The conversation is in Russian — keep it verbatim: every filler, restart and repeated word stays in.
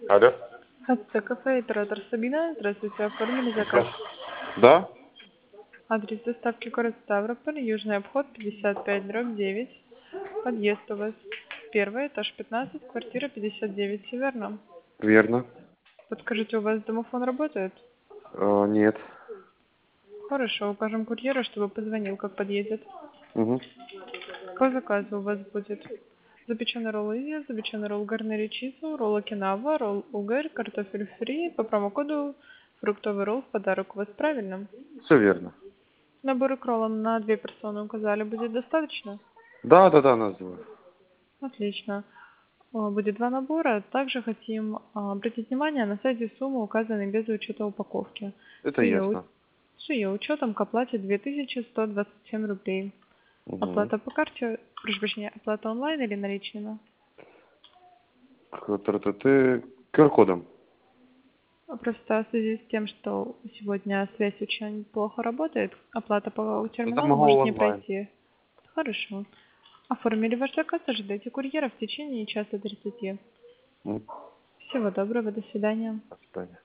Алло. Хатце кафе, оператор Сабина. Здравствуйте, оформили заказ. Да? Адрес доставки город Ставрополь, Южный обход, пятьдесят пять дробь девять. Подъезд у вас первый, этаж пятнадцать, квартира пятьдесят девять, все верно? Верно. Подскажите, у вас домофон работает? А, нет. Хорошо, укажем курьера, чтобы позвонил, как подъедет. Угу. По заказу у вас будет запеченный ролл изи, запеченный ролл гарнери чизу, ролл окинава, ролл угорь, картофель фри, по промокоду фруктовый ролл в подарок. У вас правильно? Все верно. Набор кроллом на две персоны указали, будет достаточно? Да, да, да, называю. Отлично. О, будет два набора. Также хотим а, обратить внимание, на сайте суммы указаны без учета упаковки. Это С ее, у- ясно. с ее учетом к оплате две тысячи сто двадцать семь рублей. Угу. Оплата по карте, прошу прощения, оплата онлайн или наличными? Ты ку ар кодом. Просто в связи с тем, что сегодня связь очень плохо работает, оплата по Это терминалу могу может не онлайн. пройти. Хорошо. Оформили ваш заказ, ожидайте курьера в течение часа тридцати. М, Всего доброго, до свидания. До свидания.